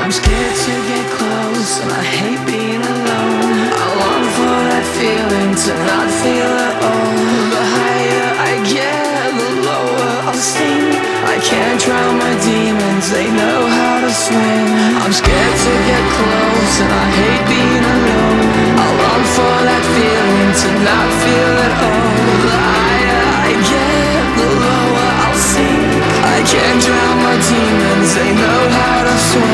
I'm scared to get close and I hate being alone. I long for that feeling to not feel at all. The higher I get, the lower I'll sink. I can't drown my demons, they know how to swim. I'm scared to get close and I hate being alone. I long for that feeling to not feel at all. The higher I get, the lower I'll sink. I can't drown my demons, they know how to swim.